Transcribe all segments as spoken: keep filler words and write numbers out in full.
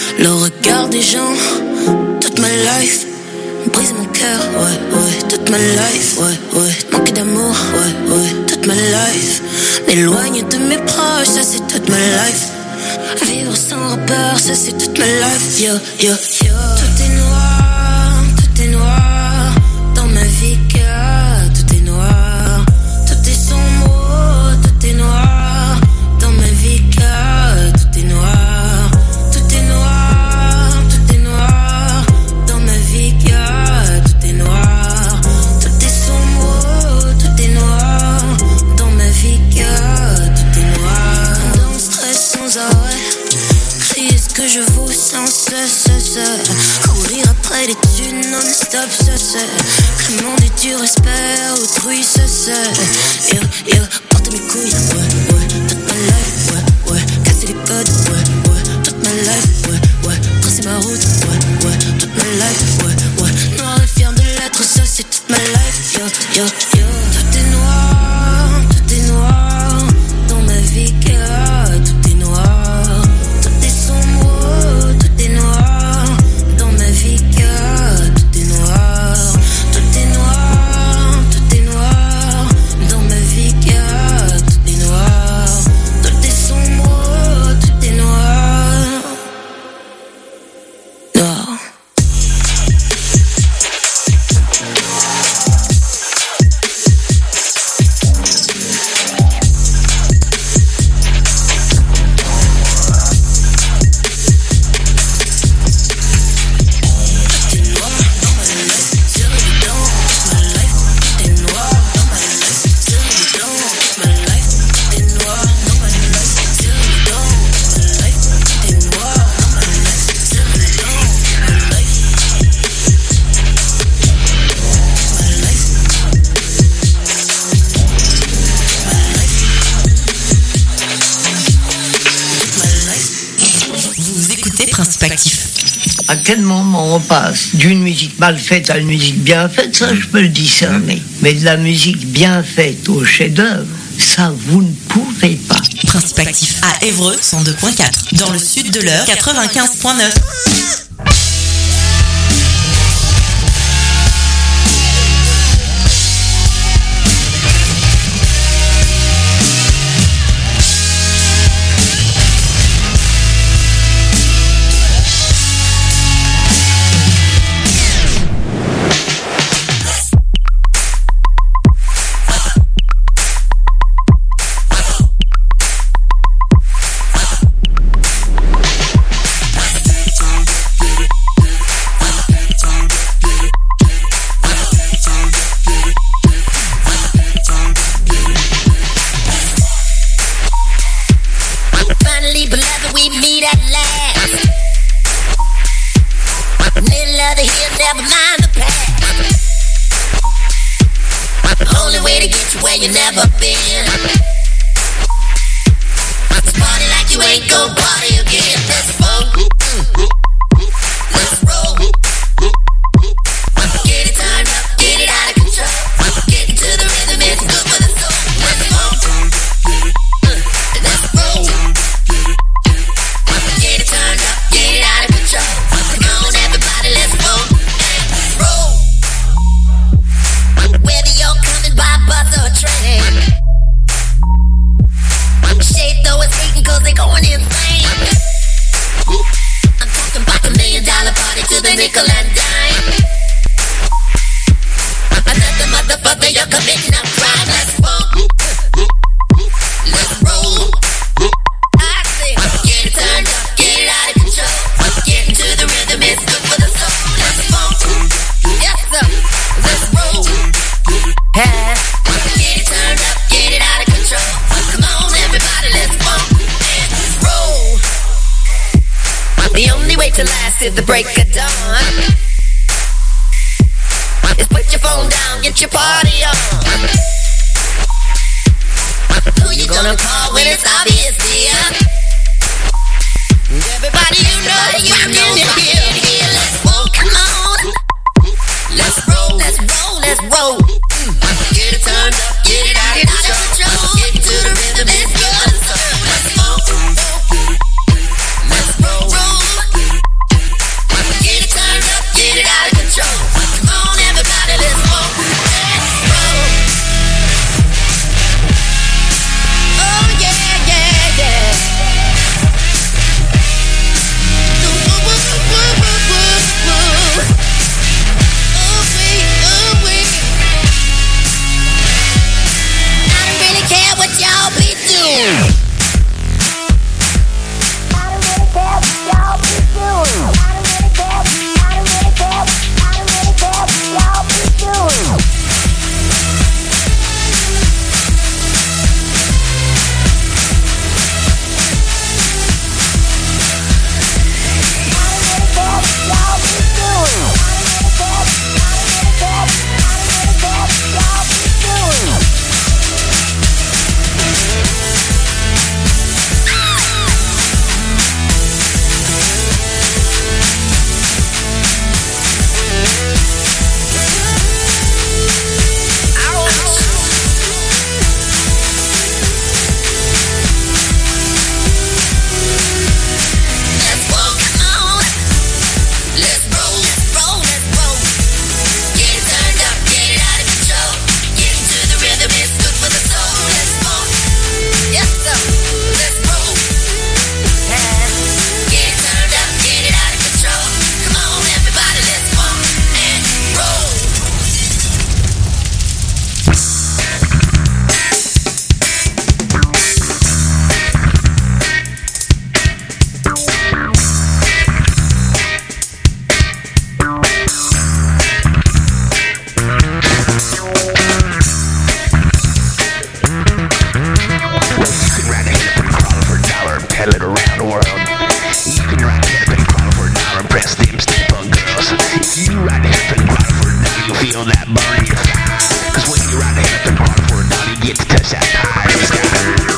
Le regard des gens, toute ma life brise mon cœur, ouais, ouais, toute ma life, ouais, ouais. Manquer d'amour, ouais, ouais, toute ma life. M'éloigner de mes proches, ça c'est toute ma life. Vivre sans repère, ça c'est toute ma life, yo, yo, yo. Tout est noir, tout est noir dans ma vie, car tout est noir. Tout est sombre, tout est noir dans ma vie, car tout est noir. Tout est noir, tout est noir dans ma vie, car tout est noir. Tout est sombre, tout est noir dans ma vie, car tout est noir. Dans le stress sans arrêt, crier ce que je vaux sans cesse, courir après les thunes non-stop, ça c'est commander du respect, autrui, ça c'est yo, yo, porter mes couilles, ouais, ouais, toute ma life, ouais, ouais, casser les potes, ouais, ouais, toute ma life, ouais, ouais, tracer ma route, ouais, ouais, toute ma life, ouais, ouais, noir et fier de l'être, ça c'est toute ma life, yo, yo, yo. Tout est noir, tout est noir dans ma vie, car tout est noir. Tout est sombre, tout est noir dans ma vie, car tout est noir. Tout est noir, tout est noir dans ma vie, car tout est noir. Tout est sombre, tout est noir. Noir. À quel moment on passe d'une musique mal faite à une musique bien faite, ça je peux le discerner. Mais de la musique bien faite au chef-d'œuvre, ça vous ne pouvez pas. Principe actif à Évreux cent deux point quatre, dans le sud de l'Eure quatre-vingt-quinze point neuf. At the break of dawn, is put your phone down, get your party on. Who you gonna call when it's obvious, dear? Everybody you know, you can hear, hear. Let's roll, come on. Let's roll, let's roll, let's roll. Get it turned up, get it out, out of control. Get to the rhythm, it's good. Let's roll, let's roll. feel that burn in your thigh. Cause when you ride the head up hard for a dollar, you get to touch that pie in the sky.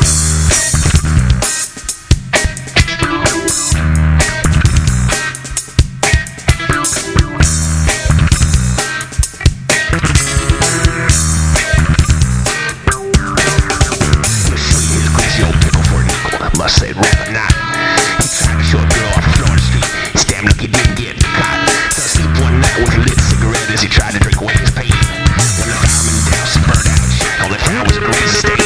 Must say rather not. He tried to show a girl off the floor in the street. It's damn lucky he didn't get caught. Fell asleep one night with a lit cigarette as he tried to drink away his pain. When the fireman doused and burned out shack, all they found was a grease stain.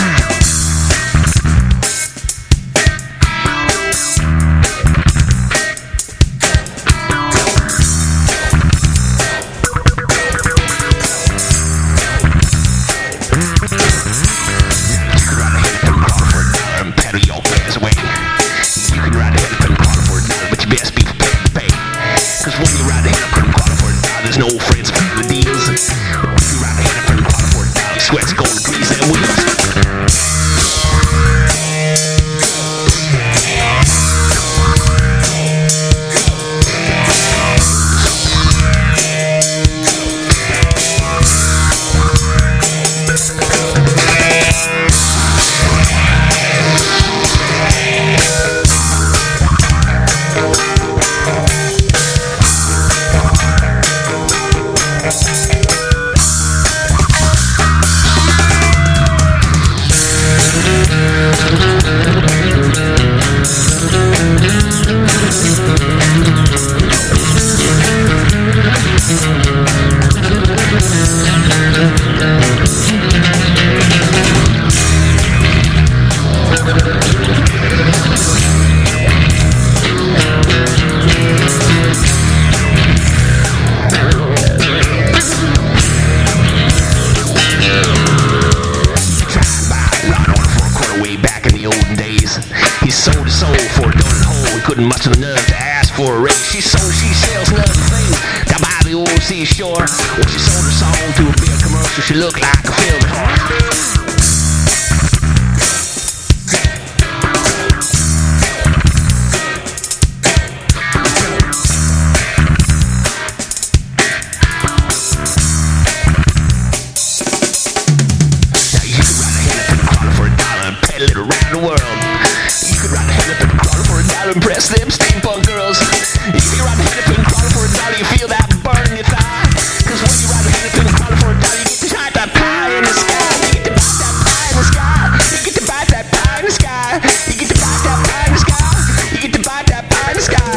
No friends for the deals. If you ride the head up and quarter for a dollar, sweat's going to grease and wheels. Couldn't muster the nerve to ask for a raise. She sold, she sells nothing things down by the old seashore. When she sold her song to a beer commercial, she looked like a filthy whore. Now you can ride the head up in the corner for a dollar and peddle it around the world. You could ride the head up in the corner for a dollar and press them steampunk girls. You can ride the head up in the corner for a dollar, you feel that burn in your thigh. Cause when you ride the head up in the corner for a dollar, you get to bite that pie in the sky. You get to bite that pie in the sky. You get to bite that pie in the sky. You get to bite that pie in the sky. You get to bite that pie in the sky.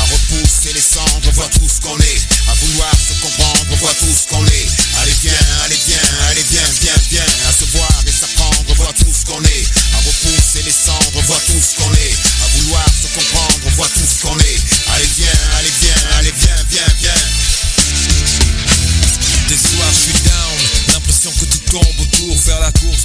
Repousser les cendres, voir tout ce qu'on est. À vouloir se comprendre, voir tout ce qu'on est. Allez viens, allez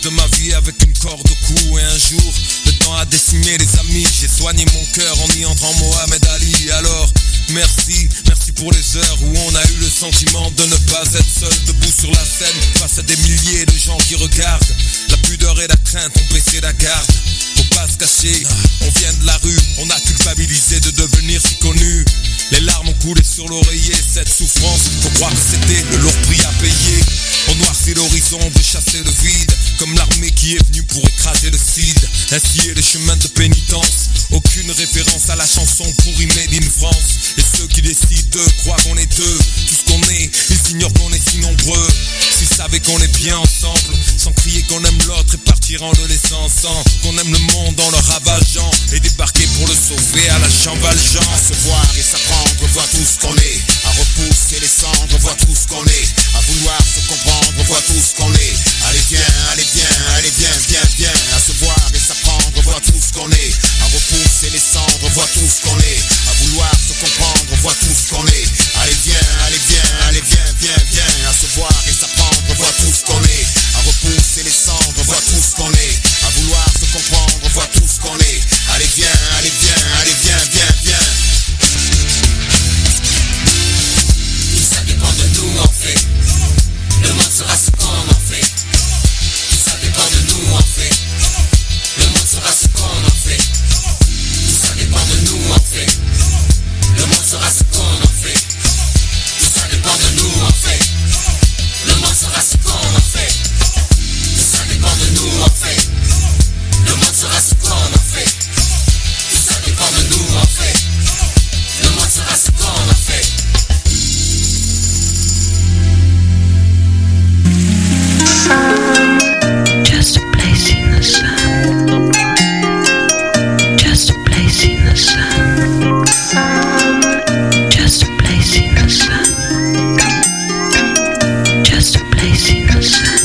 de ma vie avec une corde au cou. Et un jour, le temps a décimé les amis. J'ai soigné mon cœur en y entrant Mohamed Ali. Alors, merci, merci pour les heures où on a eu le sentiment de ne pas être seul, debout sur la scène, face à des milliers de gens qui regardent. La pudeur et la crainte ont baissé la garde. Faut pas se cacher, on vient de la rue, on a culpabilisé de devenir si connu. Les larmes ont coulé sur l'oreiller, cette souffrance, faut croire que c'était le lourd prix à payer. On noircit l'horizon, on veut chasser le vide, comme l'armée qui est venue pour écraser le cid. Ainsi est le chemin de pénitence, aucune référence à la chanson pourrie made in France. Et ceux qui décident de croire qu'on est deux, tout ce qu'on est, ils ignorent qu'on est si nombreux. S'ils savaient qu'on est bien ensemble, sans crier qu'on aime l'autre et partir en le laissant sans, qu'on aime le monde en le ravageant et débarquer pour le sauver à la Jean Valjean. À se voir et s'apprendre, voir tout ce qu'on est. À repousser les cendres, voir tout ce qu'on est. À vouloir se comprendre, voir tout ce qu'on est. Allez viens, allez viens, allez viens, viens, viens. À se voir et s'apprendre, voir tout ce qu'on est. À repousser les cendres, voir tout ce qu'on est. À vouloir se comprendre, voir tout ce qu'on est. Allez viens, allez viens, allez viens, viens, viens. À se voir et s'apprendre, voir tout ce qu'on est. À repousser les cendres, voir tout ce qu'on est. À vouloir se comprendre, voir tout ce qu'on est. Allez viens, allez viens, allez viens, viens, viens. Tout ça dépend de nous en fait. Le monde sera ce qu'on en fait. Tout ça dépend de nous en fait. Le monde sera ce qu'on en fait. Tout ça dépend de nous en fait. Le monde sera ce qu'on en fait. Tout ça dépend de nous en fait. Le monde sera ce qu'on en fait. Tout ça dépend de nous en fait. Le monde sera ce qu'on en fait. Tout ça dépend de nous en fait. Le monde sera ce qu'on en fait. Just a place in the sun. Just a place in the sun. Just a place in the sun. Just a place in the sun.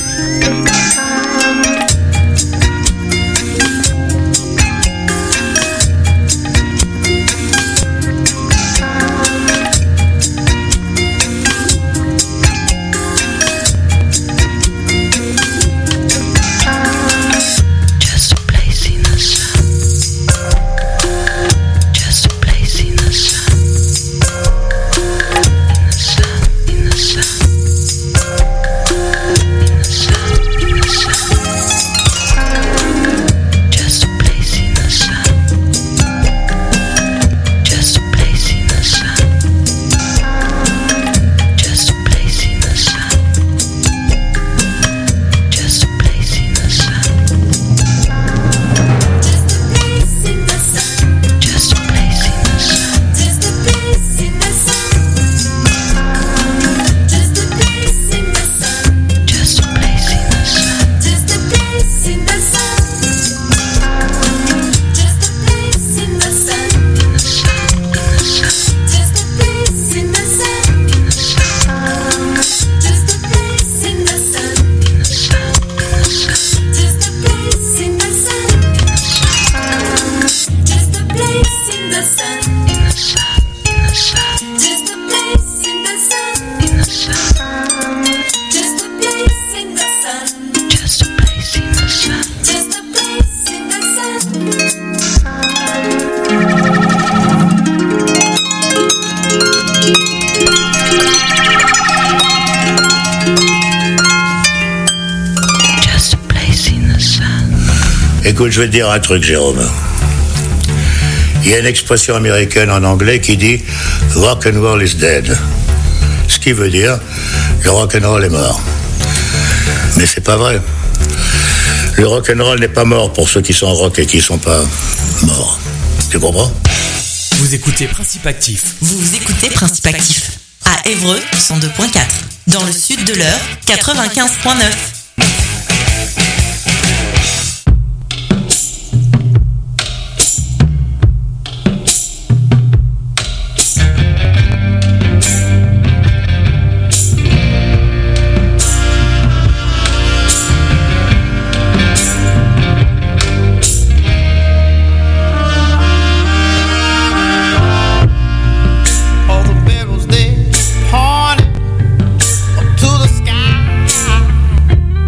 Écoute, je vais te dire un truc, Jérôme. Il y a une expression américaine en anglais qui dit « rock and roll is dead ». Ce qui veut dire « le rock and roll est mort ». Mais c'est pas vrai. Le rock and roll n'est pas mort pour ceux qui sont rock et qui ne sont pas morts. Tu comprends ? Vous écoutez Principe Actif. Vous écoutez Principe Actif. À Évreux, cent deux point quatre. Dans le sud de l'Eure, quatre-vingt-quinze point neuf. All the barrels they pointed up to the sky.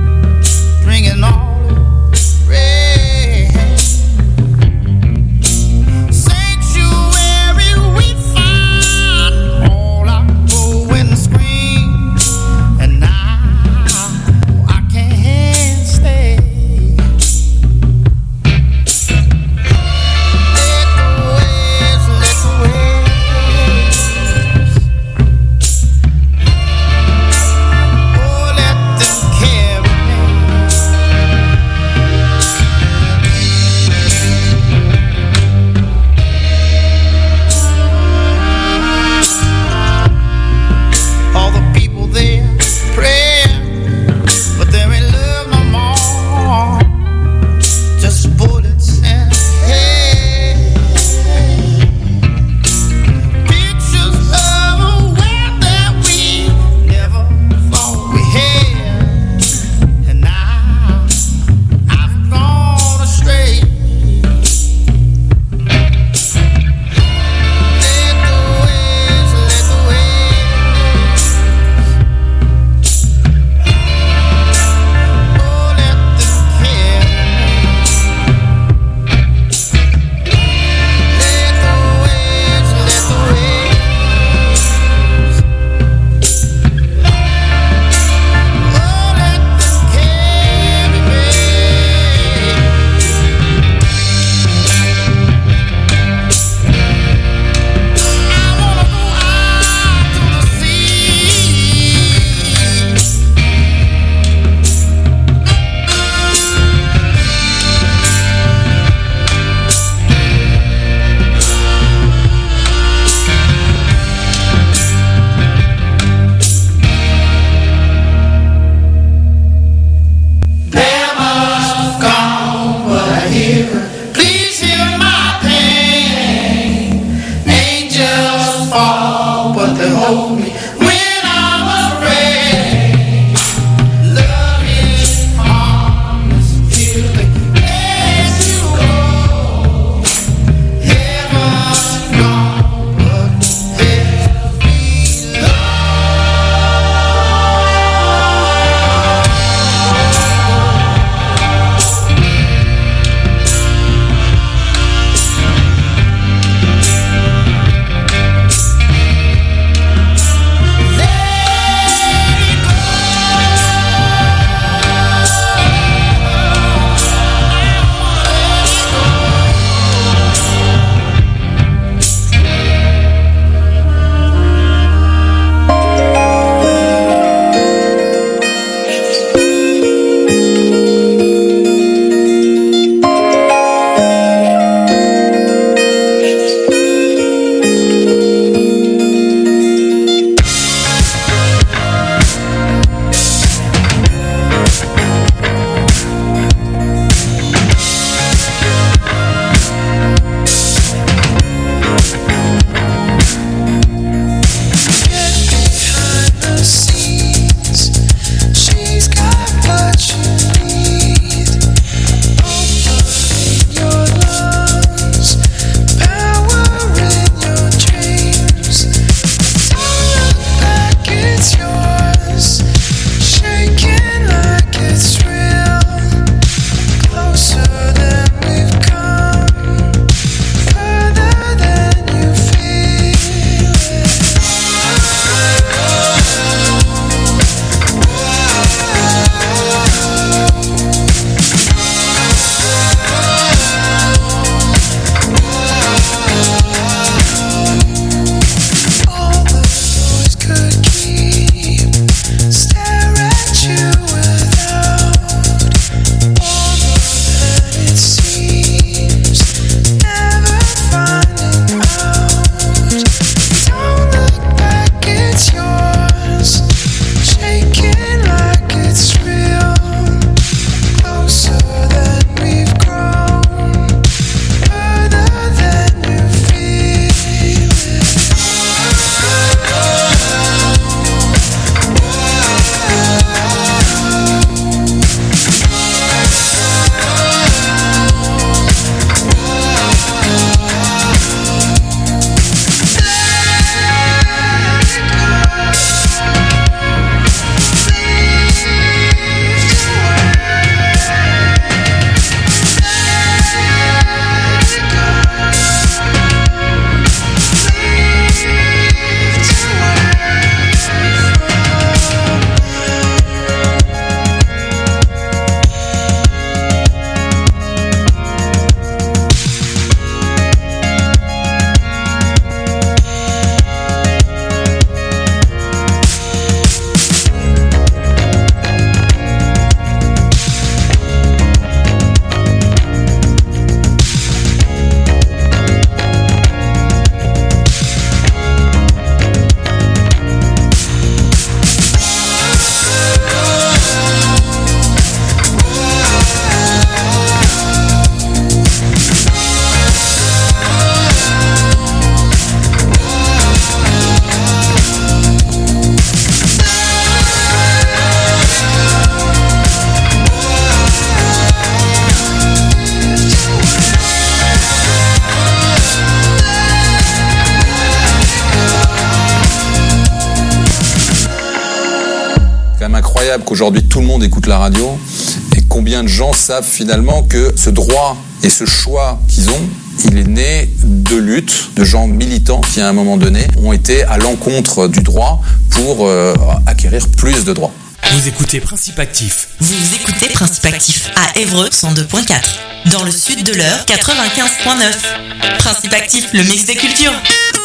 quand même incroyable qu'aujourd'hui tout le monde écoute la radio et combien de gens savent finalement que ce droit et ce choix qu'ils ont, il est né de luttes, de gens militants qui à un moment donné ont été à l'encontre du droit pour euh, acquérir plus de droits. Vous écoutez Principe Actif. Vous écoutez Principe Actif à Évreux cent deux point quatre. Dans le sud de l'Eure quatre-vingt-quinze point neuf. Principe Actif, le mix des cultures.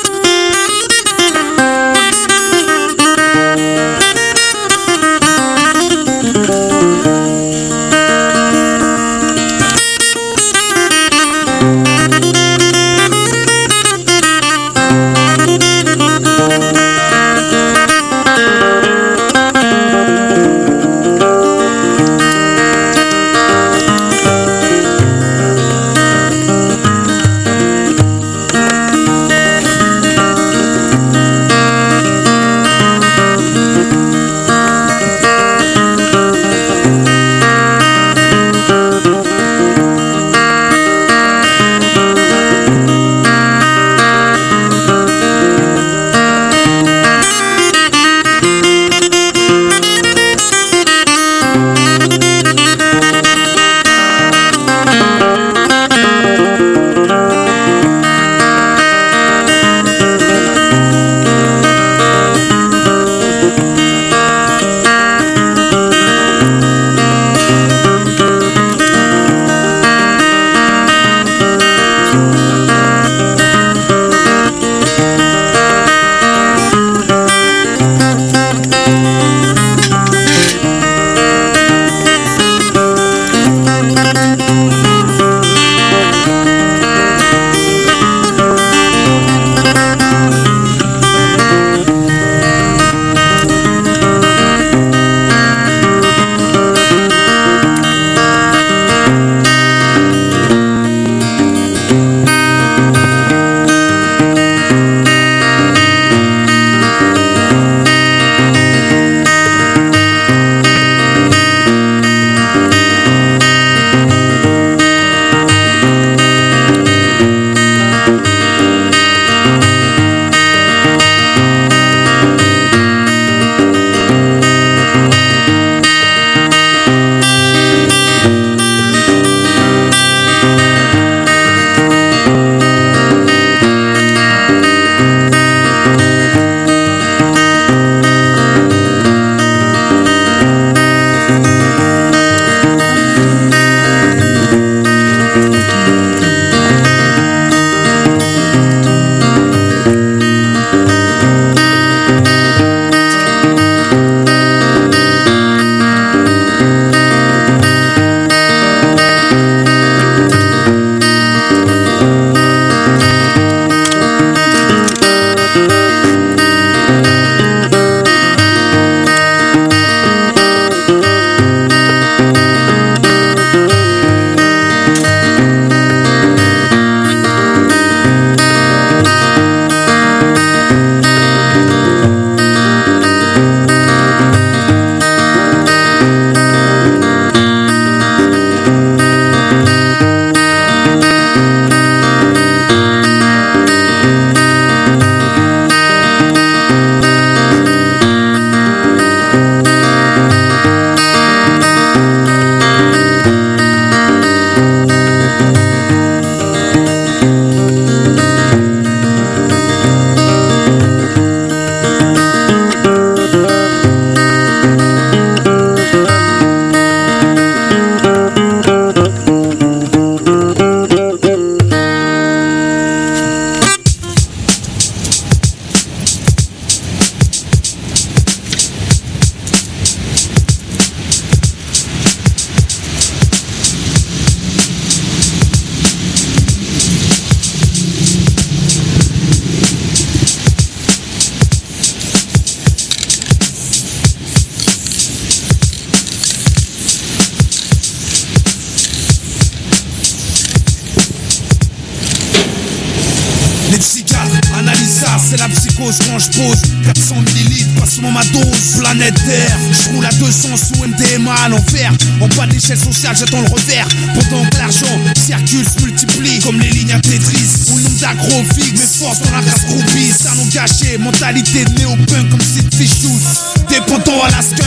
c'est la psychose quand je pose quatre cents millilitres, passement ma dose. Planète Terre, je roule à deux cents sous M D M A à l'envers. En bas d'échelle sociale, j'attends le revers. Pendant que l'argent circule, se multiplie comme les lignes à Tetris. Au nom d'agrophique, mes forces dans la race groupie. Salon gâché, mentalité de néo-punk comme Sid Vicious. Dépendant à la skunk, puis des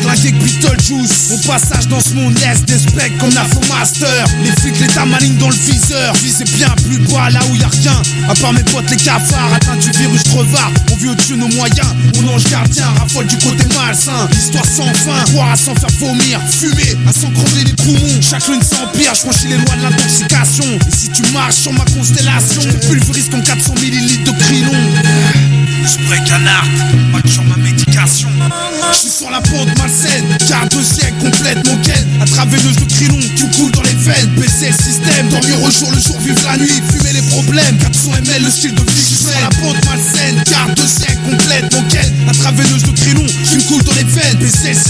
flingué que Beetlejuice. Mon passage dans ce monde laisse des specs comme l'Infomaster. Les flics, l'état maligne dans le viseur. Visez bien plus bas là où y a rien. À part mes potes les cafards, atteint du virus crevard. On vit au-dessus de nos moyens. Mon ange gardien raffole du côté malsain. L'histoire sans fin, boire à s'en faire vomir. Fumer à s'en crever les poumons. Chaque lune s'empire, je franchis les lois de l'intoxication. Et si tu marches sur ma constellation, je te pulvérise comme quatre cents millilitres de Krylon. Spray canard, match sur ma médication. Je suis sur la pente malsaine, garde de siècle complète mon ken. À travers de Krylon qui me coule dans les veines. Baisser le système, dormir au jour le jour, vivre la nuit, fumer les problèmes. quatre cents millilitres le style de vie. Je suis sur la pente malsaine, garde de siècle complète mon ken. À travers de Krylon qui me coule dans les veines. Baisser le